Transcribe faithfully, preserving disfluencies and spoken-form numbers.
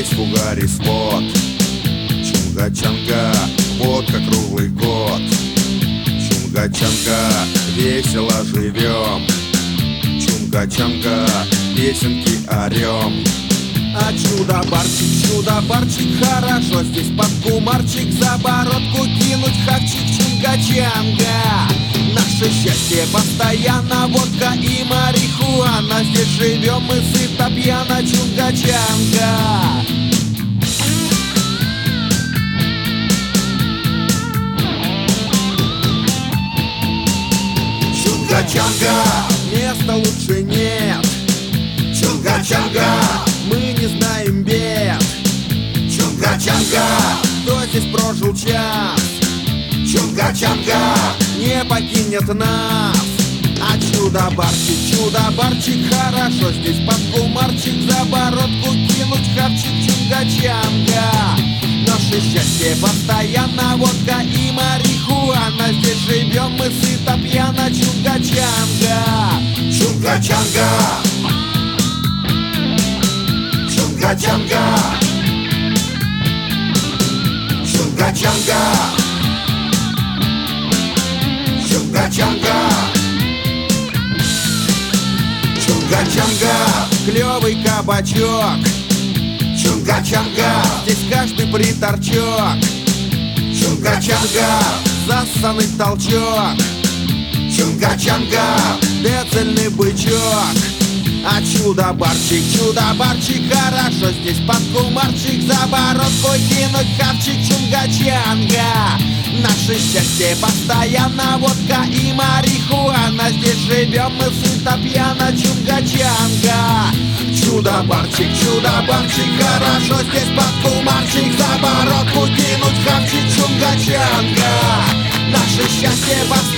здесь фугари спот. Чунга-чанга, водка круглый год. Чунга-чанга, весело живем. Чунга-чанга, песенки орем. А чудо-барчик, чудо-барчик, хорошо здесь под кумарчик, за бородку кинуть хавчик. Чунга-чанга, наше счастье постоянно, водка и марихуана. Здесь живем мы сыто пьяно. Чунга-чанга. Чунга-чанга, места лучше нет. Чунга-чанга, мы не знаем бед. Чунга-чанга, кто здесь прожил час. Чунга-чанга, не покинет нас. А чудо-барчик, чудо-барчик, хорошо здесь под кумарчик, за бородку кинуть хавчик. Чунга-чанга, наше счастье постоянно, водка и марихуана. Здесь живем мы сыто пьяно. Чунга-чанга. Чунга-чанга. Чунга-чанга. Чунга-чанга. Чунга-чанга. Чунга-чанга, клевый кабачок. Чунга-чанга, здесь каждый приторчок. Чунга-чанга, зассанный толчок. Чунга-чанга, децельный бычок. А чудо-барчик, чудо-барчик, хорошо здесь под кумарчик, за бородку кинуть хавчик. Чунга-чанга, наше счастье постоянно, водка и марихуана. Здесь живем мы сыто пьяно. Чунга-чанга. Чудо-барчик, чудо-барчик, хорошо здесь под кумарчик, за бородку кинуть хавчик. Чунга-чанга, наше счастье постоянно.